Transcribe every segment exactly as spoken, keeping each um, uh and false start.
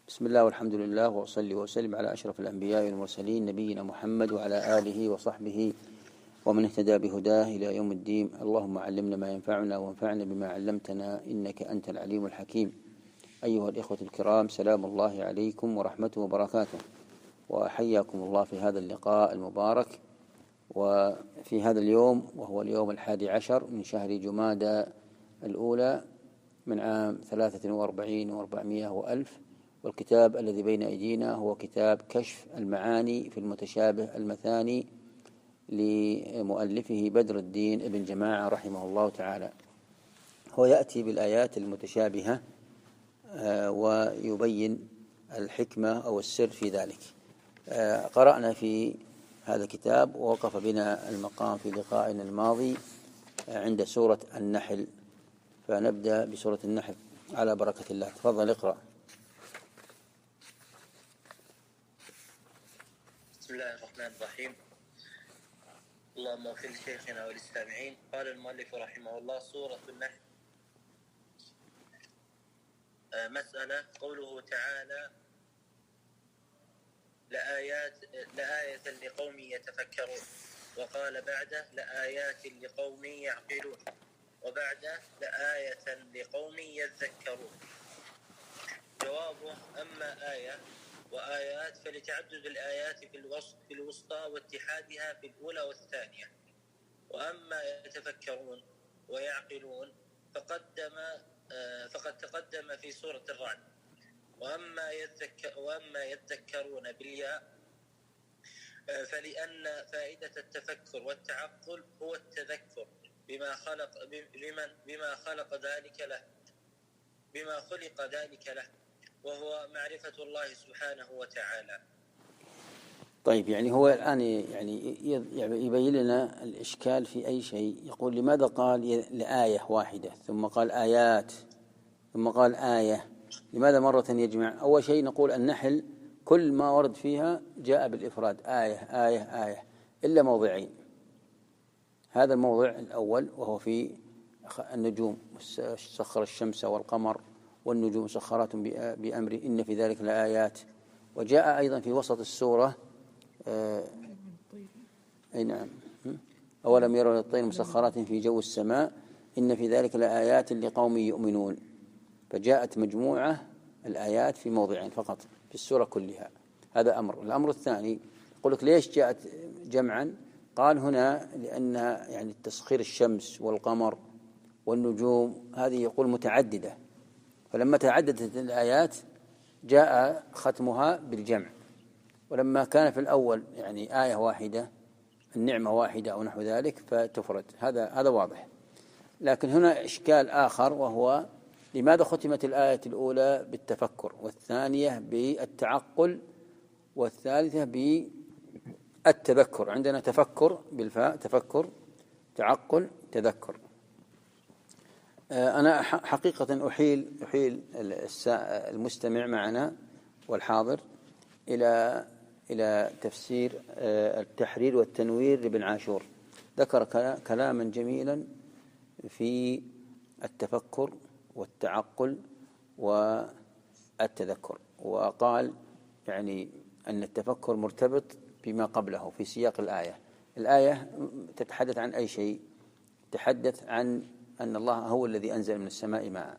بسم الله والحمد لله وأصلي وأسلم على أشرف الأنبياء والمرسلين نبينا محمد وعلى آله وصحبه ومن اهتدى بهداه إلى يوم الدين. اللهم علمنا ما ينفعنا وانفعنا بما علمتنا إنك أنت العليم الحكيم. أيها الإخوة الكرام، سلام الله عليكم ورحمته وبركاته، وحياكم الله في هذا اللقاء المبارك وفي هذا اليوم، وهو اليوم الحادي عشر من شهر جمادى الأولى من عام ثلاثة وأربعين وأربعمائة وألف. والكتاب الذي بين أيدينا هو كتاب كشف المعاني في المتشابه المثاني لمؤلفه بدر الدين ابن جماعة رحمه الله تعالى. هو يأتي بالآيات المتشابهة ويبين الحكمة أو السر في ذلك. قرأنا في هذا الكتاب ووقف بنا المقام في لقائنا الماضي عند سورة النحل، فنبدأ بسورة النحل على بركة الله. تفضل اقرأ. بسم الله الرحمن الرحيم. اللهم اغفر لشيخنا وللسامعين. قال المؤلف رحمه الله: سورة النحل. آه مسألة. قوله تعالى: لآيات لآية لقوم يتفكرون، وقال بعده: لآيات لقوم يعقلون، وبعده: لآية لقوم يذكرون. جوابه: أما آية وآيات فلتعدد الآيات في الوسط في الوسطى واتحادها في الأولى والثانية. وأما يتفكرون ويعقلون فقدم فقد تقدم في سورة الرعد. وأما يذكر وأما يذكرون بالياء فلأن فائدة التفكر والتعقل هو التذكر بما خلق بمن بما خلق ذلك له بما خلق ذلك له وهو معرفة الله سبحانه وتعالى. طيب، يعني هو الآن يعني يبين لنا الإشكال في أي شيء. يقول: لماذا قال لآية واحدة ثم قال آيات ثم قال آية؟ لماذا مرة يجمع؟ أول شيء نقول النحل كل ما ورد فيها جاء بالإفراد، آية آية آية، إلا موضعين. هذا الموضع الأول وهو في النجوم: سخر الشمس والقمر والنجوم مسخرات بأمره إن في ذلك لآيات. وجاء أيضا في وسط السورة آه أي نعم أولم يروا الطير مسخرات في جو السماء إن في ذلك لآيات لقوم يؤمنون. فجاءت مجموعة الآيات في موضعين فقط في السورة كلها. هذا أمر. الأمر الثاني يقول لك: ليش جاءت جمعا؟ قال هنا لأنها يعني تسخير الشمس والقمر والنجوم هذه يقول متعددة، فلما تعددت الآيات جاء ختمها بالجمع. ولما كان في الأول يعني آية واحدة، النعمة واحدة أو نحو ذلك، فتفرد. هذا هذا واضح. لكن هنا إشكال آخر، وهو لماذا ختمت الآية الأولى بالتفكر، والثانية بالتعقل، والثالثة بالتذكر؟ عندنا تفكر بالفاء، تفكر، تعقل، تذكر. أنا حقيقة أحيل أحيل المستمع معنا والحاضر إلى إلى تفسير التحرير والتنوير لابن عاشور. ذكر كلاما جميلا في التفكر والتعقل والتذكر، وقال يعني أن التفكر مرتبط بما قبله في سياق الآية. الآية تتحدث عن أي شيء؟ تتحدث عن أن الله هو الذي أنزل من السماء ماء.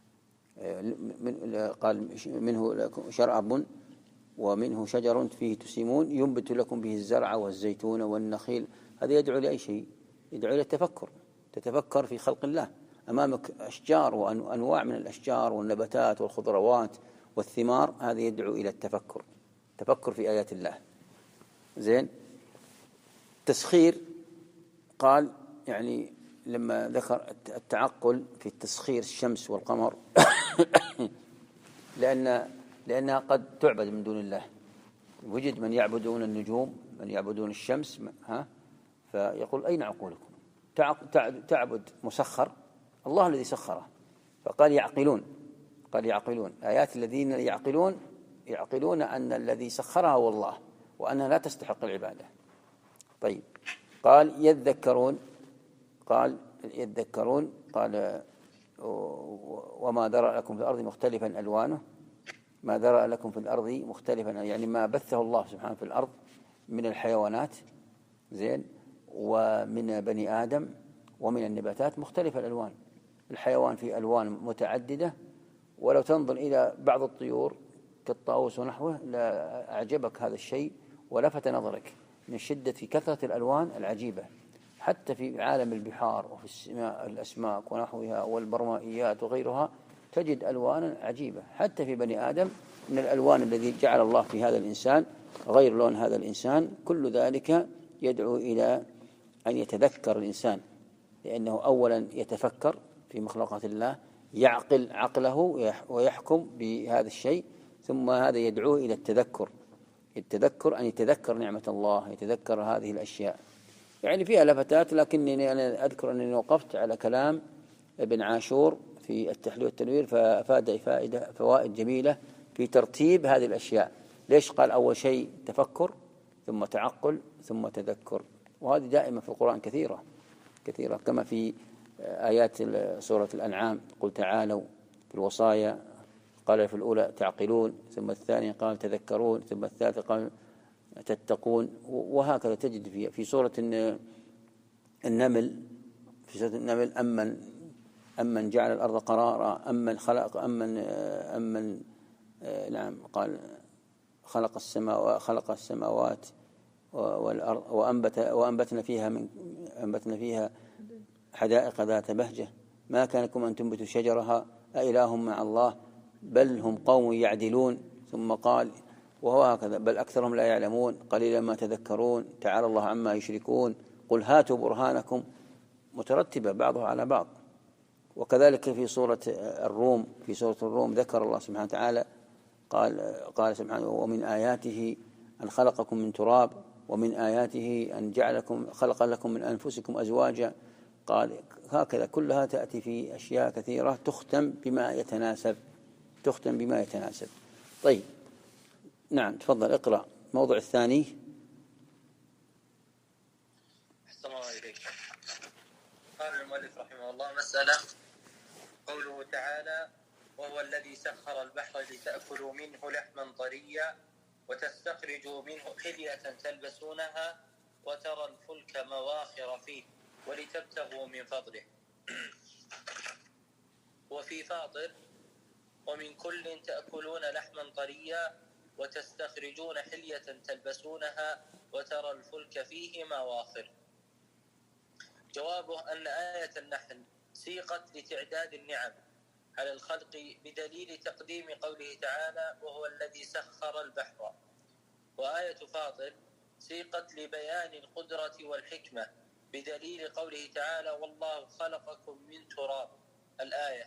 قال: منه شراب ومنه شجر فيه تسيمون ينبت لكم به الزرع والزيتون والنخيل. هذا يدعو لأي شيء؟ يدعو إلى التفكر. تتفكر في خلق الله. أمامك أشجار وأنواع من الأشجار والنباتات والخضروات والثمار، هذا يدعو إلى التفكر، تفكر في آيات الله. زين. تسخير، قال يعني لما ذكر التعقل في التسخير الشمس والقمر لأن لأنها قد تعبد من دون الله. وجد من يعبدون النجوم، من يعبدون الشمس، ها فيقول: أين عقولكم؟ تعبد مسخر، الله الذي سخره. فقال يعقلون، قال يعقلون. آيات الذين يعقلون يعقلون أن الذي سخرها هو الله، وأنها لا تستحق العبادة. طيب، قال يذكرون، قال يذكرون، قال: وما ذرأ لكم في الأرض مختلفا ألوانه ما ذرأ لكم في الأرض مختلفا، يعني ما بثه الله سبحانه في الأرض من الحيوانات زين ومن بني آدم ومن النباتات مختلف الألوان. الحيوان في ألوان متعددة، ولو تنظر إلى بعض الطيور كالطاووس ونحوه لا أعجبك هذا الشيء ولفت نظرك من شدة كثرة الألوان العجيبة. حتى في عالم البحار وفي الأسماك ونحوها والبرمائيات وغيرها تجد ألوانا عجيبة. حتى في بني آدم من الألوان الذي جعل الله في هذا الإنسان غير لون هذا الإنسان. كل ذلك يدعو إلى أن يتذكر الإنسان، لأنه أولا يتفكر في مخلوقات الله، يعقل عقله ويحكم بهذا الشيء، ثم هذا يدعوه إلى التذكر. التذكر أن يتذكر نعمة الله، يتذكر هذه الأشياء. يعني فيها لفتات، لكنني أنا أذكر أنني وقفت على كلام ابن عاشور في التحليل والتنوير فأفاد فائدة فوائد جميلة في ترتيب هذه الأشياء. ليش قال أول شيء تفكر ثم تعقل ثم تذكر؟ وهذه دائما في القرآن كثيرة كثيرة، كما في آيات سورة الأنعام قل تعالوا في الوصايا، قال في الأولى تعقلون، ثم الثانية قال تذكرون، ثم الثالثة قال تتقون. وهكذا تجد في في سورة النمل في سورة النمل أمن أمن جعل الأرض قرارا، أمن خلق أمن أمن نعم قال خلق السماوات خلق السماوات والأرض وأنبت وأنبتنا فيها من أنبتنا فيها حدائق ذات بهجة ما كان لكم أن تنبتوا شجرها أإله مع الله بل هم قوم يعدلون. ثم قال وهو هكذا بل أكثرهم لا يعلمون قليلا ما تذكرون تعالى الله عما يشركون قل هاتوا برهانكم، مترتبة بعضها على بعض. وكذلك في سورة الروم في سورة الروم ذكر الله سبحانه وتعالى قال قال سبحانه ومن آياته أن خلقكم من تراب ومن آياته أن جعلكم خلق لكم من أنفسكم أزواجا. قال هكذا كلها تأتي في أشياء كثيرة تختم بما يتناسب تختم بما يتناسب. طيب نعم تفضل اقرأ الموضوع الثاني. أحسن الله إليك. قال المؤلف رحمه الله مسألة قوله تعالى وهو الذي سخر البحر لتأكلوا منه لحما طريا وتستخرجوا منه حلية تلبسونها وترى الفلك مواخر فيه ولتبتغوا من فضله. وفي فاطر ومن كل تأكلون لحما طريا وتستخرجون حلية تلبسونها وترى الفلك فيه مواخر. جوابه أن آية النحل سيقت لتعداد النعم على الخلق بدليل تقديم قوله تعالى وهو الذي سخر البحر، وآية فاطر سيقت لبيان القدرة والحكمة بدليل قوله تعالى والله خلقكم من تراب الآية،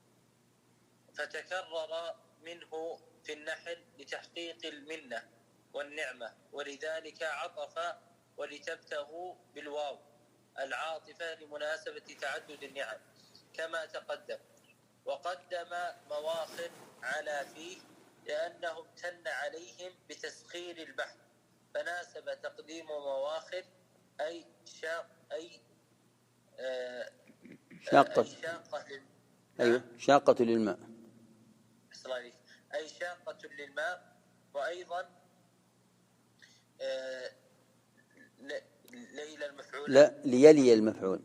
فتكرر منه في النحل لتحقيق المنة والنعمة، ولذلك عطف ولتبتغوا بالواو العاطفة لمناسبة تعدد النعم كما تقدم. وقدم مواخر على فيه لأنه امتن عليهم بتسخير البحر فناسب تقديم مواخر أي شاق أي آه شاقة أي شاقة لل... أيوة شاقة للماء أي شاقة للماء. وأيضا آه ليل المفعول لا ليلي المفعول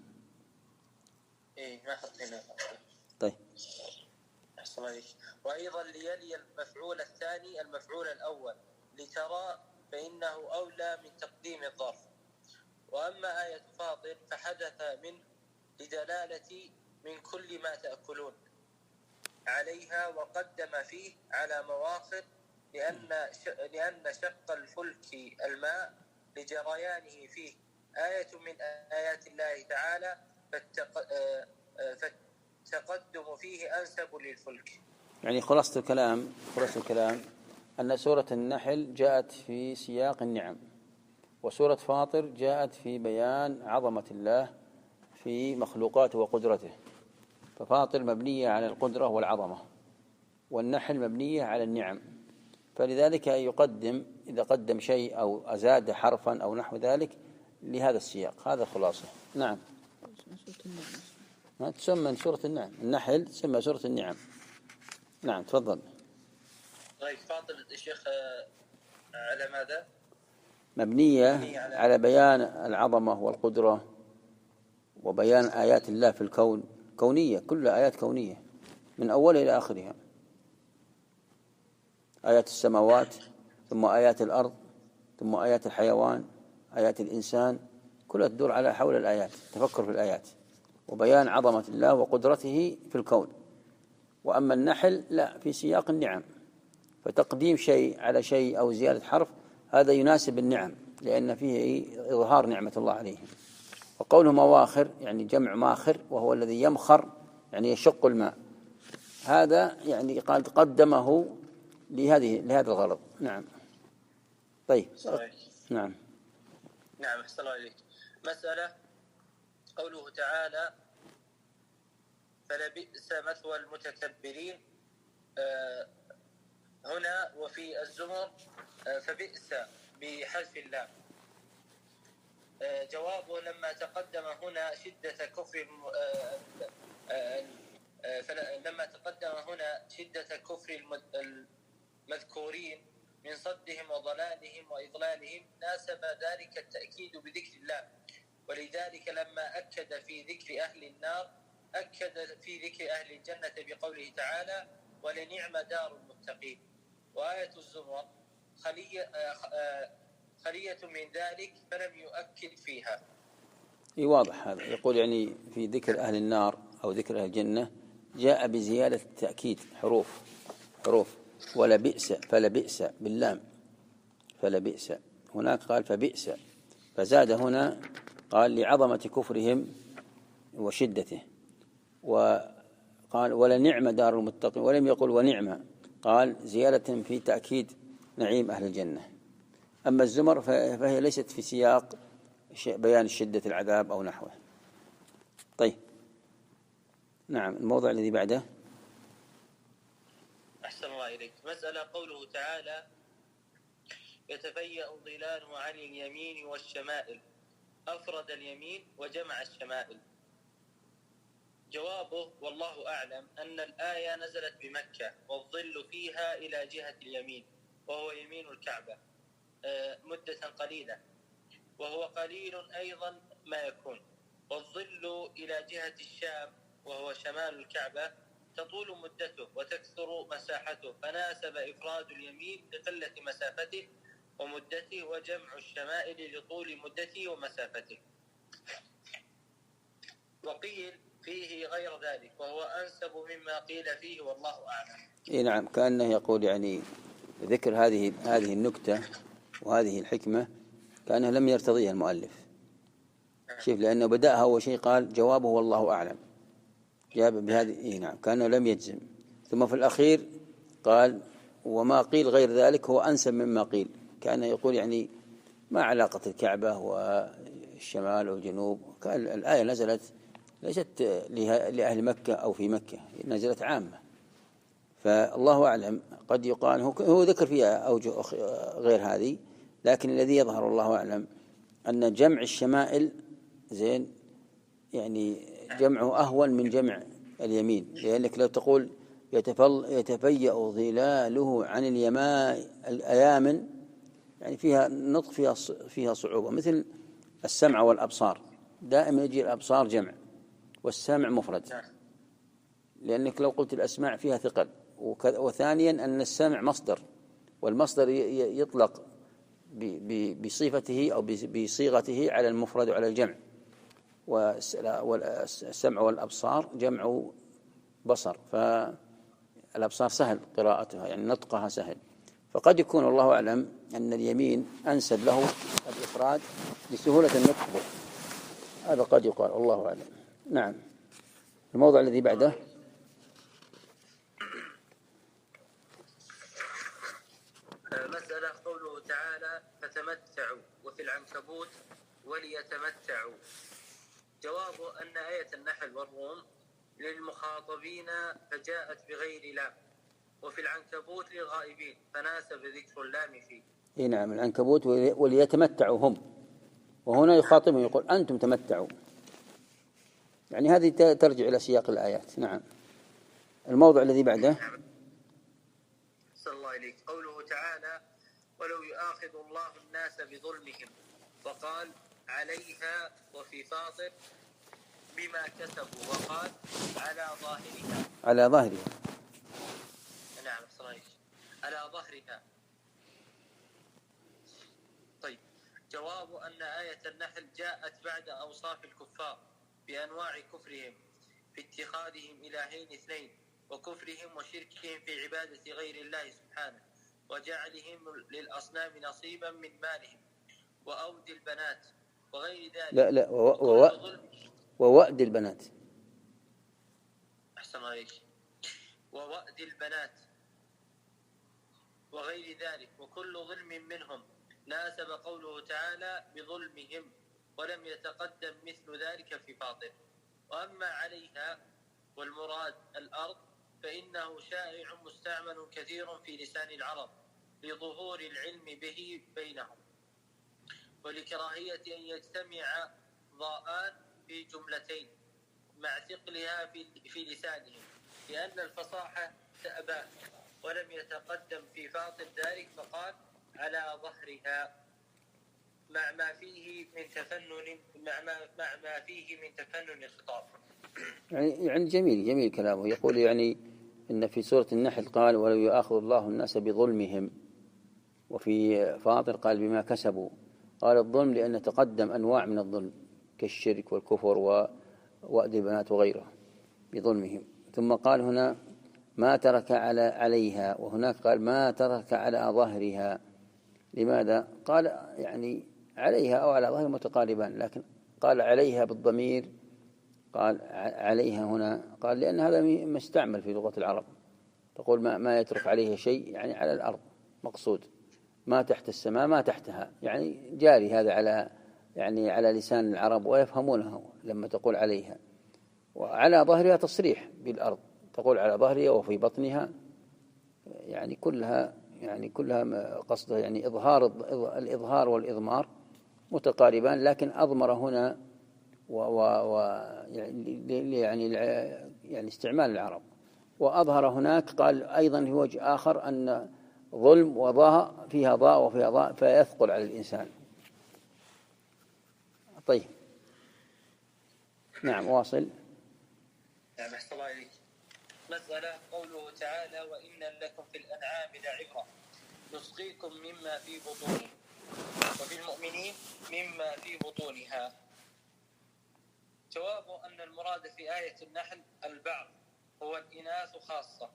إيه ما حطينا. طيب وأيضا ليلي المفعول الثاني المفعول الأول لترى فإنه أولى من تقديم الظرف. وأما آية فاطر فحدث منه لدلالة من كل ما تأكلون عليها، وقدم فيه على مواخر لأن لأن شق الفلك الماء لجريانه فيه آية من آيات الله تعالى فالتقدم فيه أنسب للفلك. يعني خلاصة الكلام خلاصة الكلام أن سورة النحل جاءت في سياق النعم، وسورة فاطر جاءت في بيان عظمة الله في مخلوقاته وقدرته. ففاطر مبنية على القدرة والعظمة، والنحل مبنية على النعم، فلذلك يقدم إذا قدم شيء أو أزاد حرفا أو نحو ذلك لهذا السياق. هذا خلاصة. نعم تسمى سورة النعم، النحل تسمى سورة النعم. نعم تفضل. طيب فاضل الشيخ على ماذا؟ مبنية على, على بيان العظمة والقدرة وبيان آيات الله في الكون، كونية، كل آيات كونية من أولها إلى آخرها، آيات السماوات ثم آيات الأرض ثم آيات الحيوان آيات الإنسان، كلها تدور على حول الآيات، تفكر في الآيات وبيان عظمة الله وقدرته في الكون. وأما النحل لا، في سياق النعم، فتقديم شيء على شيء أو زيادة حرف هذا يناسب النعم لأن فيه إظهار نعمة الله عليهم. وقوله مواخر يعني جمع ماخر وهو الذي يمخر يعني يشق الماء، هذا يعني قال قدمه لهذه لهذا الغرض. نعم. طيب نعم نعم أحسن الله إليك. مسألة قوله تعالى فلبئس مثوى المتكبرين، آه هنا وفي الزمر آه فبئس بحذف اللام. آه جوابه لما تقدم هنا شدة كفر آه آه آه لما تقدم هنا شدة كفر المذكورين من صدهم وضلالهم وإضلالهم ناسب ذلك التأكيد بذكر الله، ولذلك لما أكد في ذكر أهل النار أكد في ذكر أهل الجنة بقوله تعالى ولنعم دار المتقين. وآية الزمر خلية, خلية من ذلك فلم يؤكد فيها. إيه واضح هذا، يقول يعني في ذكر أهل النار أو ذكر أهل الجنة جاء بزيادة التأكيد حروف حروف ولبئس فلبئس باللام فلبئس، هناك قال فبئس، فزاد هنا قال لعظمة كفرهم وشدته، وقال ولنعم دار المتقين ولم يقل ونعمة، قال زيادة في تأكيد نعيم أهل الجنة. أما الزمر فهي ليست في سياق بيان شدة العذاب أو نحوه. طيب نعم الموضوع الذي بعده. أحسن الله إليك. مسألة قوله تعالى يتفيأ ظلاله عن اليمين والشمائل، أفرد اليمين وجمع الشمائل. جوابه والله أعلم أن الآية نزلت بمكة والظل فيها إلى جهة اليمين وهو يمين الكعبة مدة قليلة، وهو قليل أيضا ما يكون، والظل إلى جهة الشام وهو شمال الكعبة تطول مدته وتكثر مساحته، فناسب إفراد اليمين لقلة مسافته ومدته وجمع الشمائل لطول مدته ومسافته. وقيل فيه غير ذلك وهو أنسب مما قيل فيه والله أعلم. إيه نعم، كأنه يقول يعني ذكر هذه هذه النكتة وهذه الحكمة كأنه لم يرتضيها المؤلف. شوف، لأنه بدأها أول شيء قال جوابه والله أعلم، جاب بهذه. إيه نعم، كأنه لم يجزم، ثم في الأخير قال وما قيل غير ذلك هو أنسب مما قيل، كأنه يقول يعني ما علاقة الكعبة والشمال والجنوب، الآية نزلت ليست لأهل مكة أو في مكة، نزلت عامة، فالله أعلم. قد يقال هو ذكر فيها أوجه غير هذه، لكن الذي يظهر الله أعلم أن جمع الشمائل زين يعني جمعه أهون من جمع اليمين، لأنك لو تقول يتفيأ ظلاله عن اليماء الأيامن يعني فيها نطق فيها فيها صعوبة، مثل السمع والأبصار، دائما يجي الأبصار جمع والسمع مفرد، لأنك لو قلت الأسماع فيها ثقل. وثانيا أن السمع مصدر، والمصدر يطلق بصفته أو بصيغته على المفرد وعلى الجمع، والسمع والأبصار جمع بصر، فالأبصار سهل قراءتها يعني نطقها سهل، فقد يكون الله أعلم أن اليمين أنسب له الإفراد لسهولة النطق، هذا قد يقال الله أعلم. نعم الموضوع الذي بعده. مسألة قوله تعالى فتمتعوا وفي العنكبوت وليتمتعوا. جوابه أن آية النحل والروم للمخاطبين فجاءت بغير لام، وفي العنكبوت للغائبين فناسب ذكر اللام فيه. إيه نعم العنكبوت وليتمتعوا هم، وهنا يخاطبهم يقول أنتم تمتعوا، يعني هذه ترجع إلى سياق الآيات. نعم الموضوع الذي بعده. أحسن الله إليك. قوله تعالى ولو يؤاخذ الله الناس بظلمهم، وقال عليها وفي فاطر بما كسبوا، وقال على ظاهرها على ظهرها نعم أحسن الله إليك على ظهرها. طيب، جواب أن آية النحل جاءت بعد أوصاف الكفار بأنواع كفرهم في اتخاذهم إلهين اثنين، وكفرهم وشركهم في عبادة غير الله سبحانه، وجعلهم للأصنام نصيبا من مالهم، وأود البنات وغير ذلك. لا لا ووأد البنات أحسن عليك ووأد البنات وغير ذلك، وكل ظلم منهم ناسب قوله تعالى بظلمهم، ولم يتقدم مثل ذلك في فاطر. وأما عليها والمراد الأرض فإنه شائع مستعمل كثير في لسان العرب لظهور العلم به بينهم، ولكراهية أن يجتمع ضاءان في جملتين مع ثقلها في لسانهم، لأن الفصاحة تأباه، ولم يتقدم في فاطر ذلك فقال على ظهرها مع ما فيه من تفنن مع ما, مع ما فيه من تفنن الخطاب. يعني يعني جميل جميل كلامه. يقول يعني إن في سورة النحل قال ولو يؤاخذ الله الناس بظلمهم، وفي فاطر قال بما كسبوا. قال الظلم لأن تقدم أنواع من الظلم كالشرك والكفر ووأد البنات وغيره بظلمهم، ثم قال هنا ما ترك على عليها، وهناك قال ما ترك على ظهرها. لماذا؟ قال يعني عليها أو على ظهر متقاربان، لكن قال عليها بالضمير، قال عليها هنا قال لأن هذا مستعمل في لغة العرب، تقول ما, ما يترك عليها شيء يعني على الأرض مقصود، ما تحت السماء ما تحتها، يعني جاري هذا على يعني على لسان العرب ويفهمونه لما تقول عليها. وعلى ظهرها تصريح بالأرض، تقول على ظهرها وفي بطنها، يعني كلها يعني كلها قصدها يعني إظهار الإظهار والإضمار متقاربان، لكن أضمر هنا و, و, و يعني يعني يعني استعمال العرب، وأظهر هناك قال أيضا في وجه آخر أن ظلم وضاء فيها ضاء وفيها ضاء فيثقل على الإنسان. طيب نعم واصل. نعم أحسن الله إليك. مسألة قوله تعالى وإن لكم في الأنعام لعبرة نسقيكم مما في بطونه، وفي المؤمنين مما في بطونها. جواب أن المراد في آية النحل البعض هو الإناث خاصة،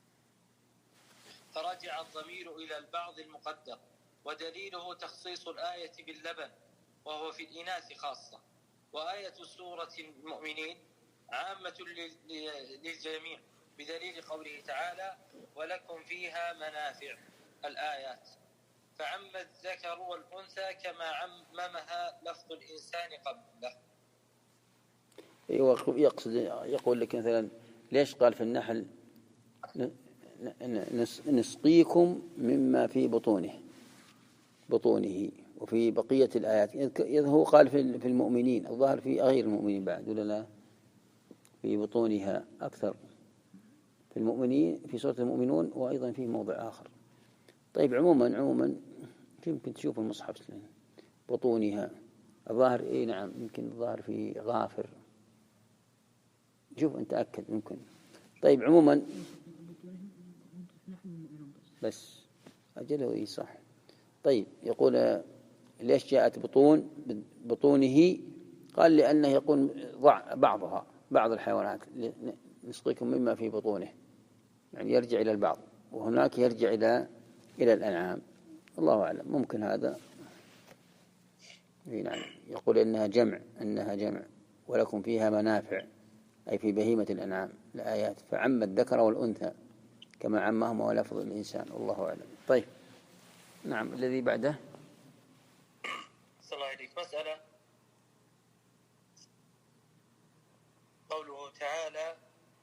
فرجع الضمير إلى البعض المقدر، ودليله تخصيص الآية باللبن وهو في الإناث خاصة. وآية سورة المؤمنين عامة للجميع بدليل قوله تعالى ولكم فيها منافع الآيات، فعم الذكر والأنثى كما عممها لفظ الإنسان قبله. يقصد يقول لك مثلا ليش قال في النحل نسقيكم مما في بطونه بطونه وفي بقية الآيات، إذ هو قال في المؤمنين، الظاهر في غير المؤمنين بعد ولا لا؟ في بطونها أكثر في المؤمنين في سورة المؤمنون، وأيضا في موضع آخر. طيب عموما عموما يمكن تشوف المصحف بطونها الظاهر إيه نعم، يمكن الظاهر في غافر، شوف أنت أكد ممكن. طيب عموما بس أجله إيه صح. طيب يقول ليش جاءت بطون بطونه؟ قال لأنه يكون بعضها بعض الحيوانات نسقيكم مما في بطونه، يعني يرجع إلى البعض، وهناك يرجع إلى إلى الأنعام. الله أعلم، ممكن هذا. نعم يقول إنها جمع إنها جمع ولكم فيها منافع أي في بهيمة الأنعام الآيات، فعم الذكر والأنثى كما عمهما لفظ الإنسان، والله أعلم. طيب نعم الذي بعده. صلى الله عليك. مسألة قوله تعالى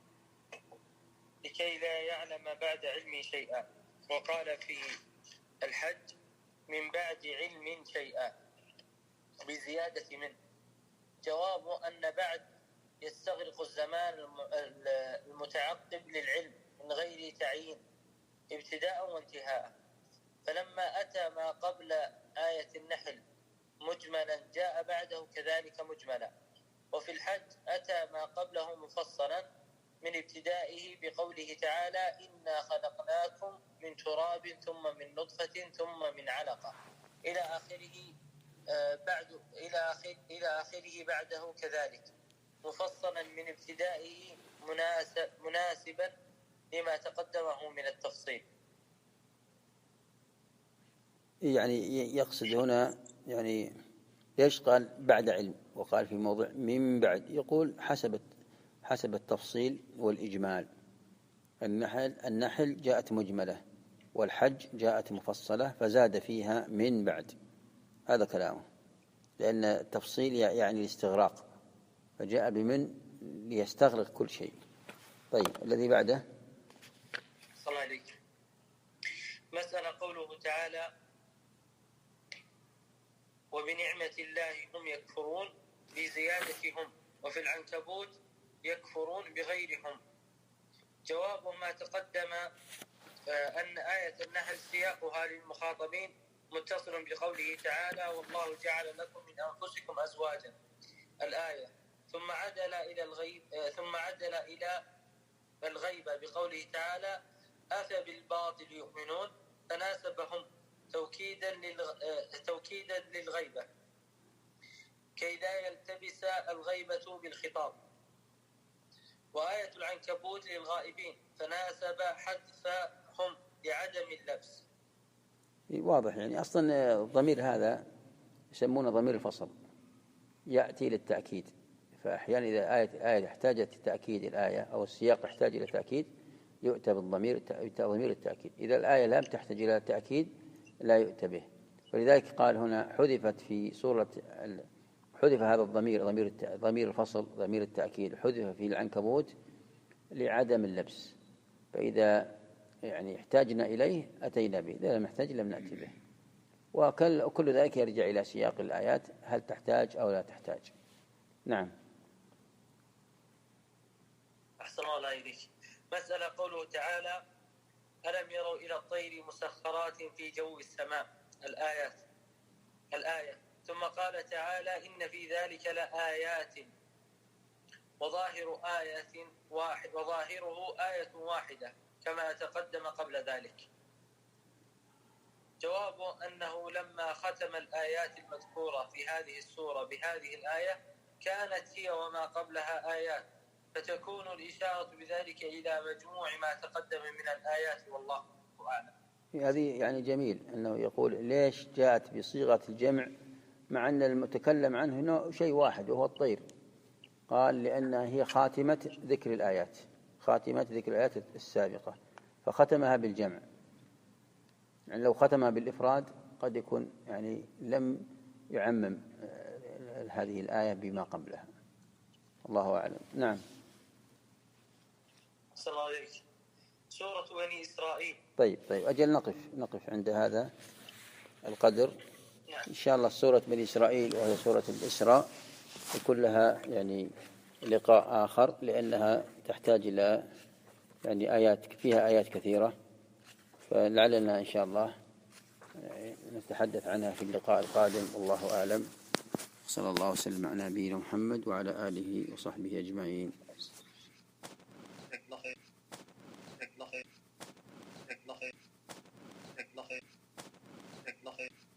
لكي لا يعلم بعد علم شيئا، وقال في الحج من بعد علم شيئا بزيادة منه. جواب أن بعد يستغرق الزمان المتعقب للعلم من غير تعيين، ابتداء وانتهاء. فلما أتى ما قبل آية النحل مجملا جاء بعده كذلك مجملا. وفي الحج أتى ما قبله مفصلا من ابتدائه بقوله تعالى إنا خلقناكم من تراب ثم من نطفة ثم من علقة إلى آخره بعد إلى آخر إلى آخره بعده كذلك مفصلا من ابتدائه مناسب مناسبا لما تقدمه من التفصيل. يعني يقصد هنا يعني ليش قال بعد علم وقال في موضع من بعد؟ يقول حسب حسب التفصيل والإجمال. النحل النحل جاءت مجملة والحج جاءت مفصلة فزاد فيها من بعد، هذا كلامه، لأن التفصيل يعني الاستغراق فجاء بمن ليستغرق كل شيء. طيب الذي بعده. صلى الله عليك. مسألة قوله تعالى وبنعمة الله هم يكفرون بزيادة هم، وفي العنكبوت يكفرون بغيرهم. جواب ما تقدم أن آية النحل سياقها للمخاطبين متصل بقوله تعالى والله جعل لكم من أنفسكم أزواجا الآية، ثم عدل إلى الغيب ثم عدل إلى الغيبة بقوله تعالى أفبالباطل يؤمنون، تناسبهم توكيدا للغ... توكيدا للغيبة كي لا يلتبس الغيبة بالخطاب. وآية العنكبوت للغائبين فناسب حذفهم لعدم اللبس. واضح، يعني أصلا الضمير هذا يسمونه ضمير الفصل، يأتي للتأكيد. فأحيانا إذا آية آية احتاجت لتأكيد الآية أو السياق يحتاج إلى تأكيد يؤتى بالضمير ضمير التأكيد. إذا الآية لم تحتاج إلى تأكيد لا يؤتى به. ولذلك قال هنا حذفت في سورة حذف هذا الضمير ضمير ضمير الفصل ضمير التأكيد حذف في العنكبوت لعدم اللبس. فإذا يعني احتاجنا إليه أتينا به، إذا لم نحتاج لم نأتي به. وكل ذلك يرجع إلى سياق الآيات، هل تحتاج أو لا تحتاج. نعم. أحسن الله إليك. مسألة قوله تعالى ألم يروا إلى الطير مسخرات في جو السماء الآيات الآية. ثم قال تعالى إن في ذلك لآيات وظاهر آية واحد وظاهره آية واحدة كما تقدم قبل ذلك. جواب أنه لما ختم الآيات المذكورة في هذه السورة بهذه الآية كانت هي وما قبلها آيات، فتكون الإشارة بذلك إلى مجموع ما تقدم من الآيات، والله أعلم. هذه يعني جميل أنه يقول ليش جاءت بصيغة الجمع مع أن المتكلم عنه شيء واحد وهو الطير. قال لأنها هي خاتمة ذكر الآيات، خاتمة ذكر الآيات السابقة، فختمها بالجمع. يعني لو ختمها بالإفراد قد يكون يعني لم يعمم هذه الآية بما قبلها، الله أعلم. نعم. صلى الله عليه وسلم. سورة بني إسرائيل. طيب طيب أجل نقف نقف عند هذا القدر. نعم. إن شاء الله سورة بني إسرائيل وهي سورة الإسراء يكون لها يعني لقاء آخر، لأنها تحتاج إلى يعني آيات فيها آيات كثيرة، فلعلنا إن شاء الله نتحدث عنها في اللقاء القادم، والله أعلم. صلى الله وسلم على نبينا محمد وعلى آله وصحبه أجمعين.